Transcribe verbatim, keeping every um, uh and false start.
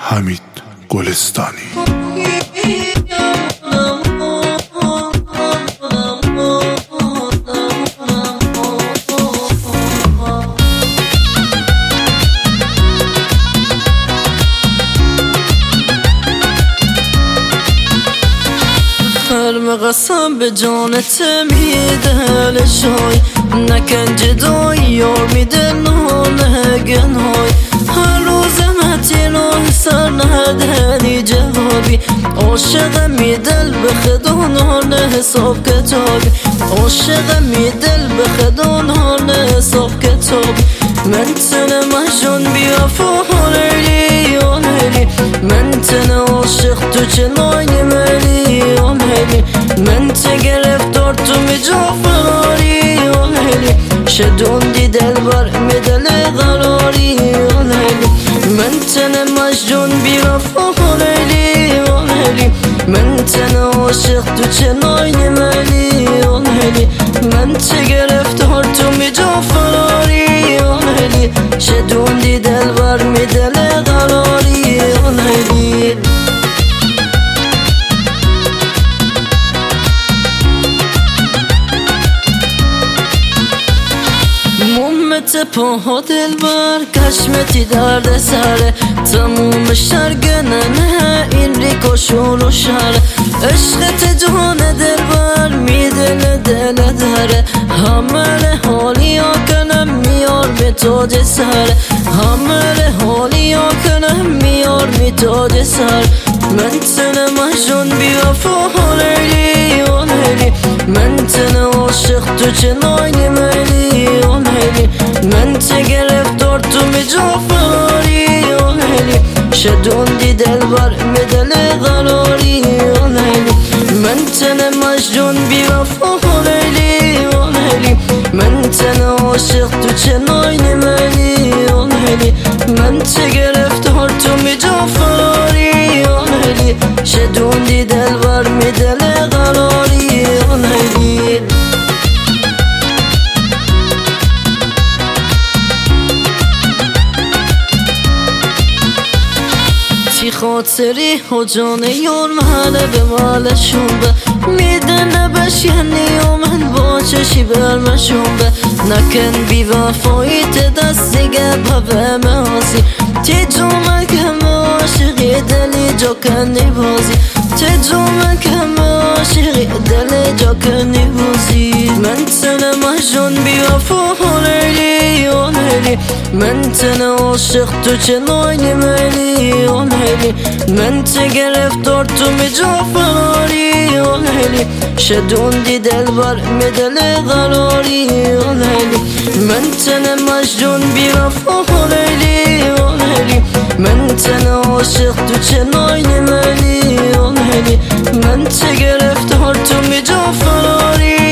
حمید گلستانی. خرم قسم به جانت میده لشای نکن جدای یار میده نانه گنای هر روز متینای سر ندنی جوابی عاشق میدل به خدا نانه حساب کتابی عاشق میدل به خدا نانه حساب کتابی من تنه مجنون بیا فهالی آنهلی من تنه عاشق تو چنای ملی آنهلی من ته گرفتار تو می جا فراری آنهلی شدون دی دل بر می دل قراری آنهلی من تنه مجنون بی وفا آنهلی آنهلی من تنه عاشق تو چنای ملی آنهلی من ته گرفتار تو می جا فراری آنهلی شدون دی دل بر می دل قراری آنهلی مومت پاها دل بر کشمتی درد سره تموم شرگننه این ریکو شور و شره عشقت جان دل بر میدل دل دره همه حالی ها کنم میار می تاج سره همه حالی ها کنم میار می تاج سر من تنه مجنون بیا فهالی آنهلی من تنه عاشق تو چنای ملی آنهلی من ته گرفتار تو می جا فراری آنهلی شدون دی دل بر می دل قراری آنهلی من تنه مجنون بی وفا آنهلی آنهلی من تنه عاشق تو چنای ملی آنهلی من ته گرفتار تو می جا فراری آنهلی شدون دی دل بر می دل قراری آنهلی تی خاطری و جان یار محله به مالشون به میدنه بشینی و من با چشی برمشون به نکن بی وفایی ته دستیگه به مهازی تی جومن که عاشقی دلی جا کنی بازی تی جومن که عاشقی دلی جا کنی بازی من تنه مجنون بی وفا لیلی آنهلی من تنه عاشق تو چنای ملی آنهلی من ته گرفتار تو می جا فراری آنهلی شدون دی دل بر می دل قراری آنهلی من تنه مجنون بی وفا لیلی آنهلی من تنه عاشق تو چنای ملی آنهلی من ته گرفتار تو می جا فراری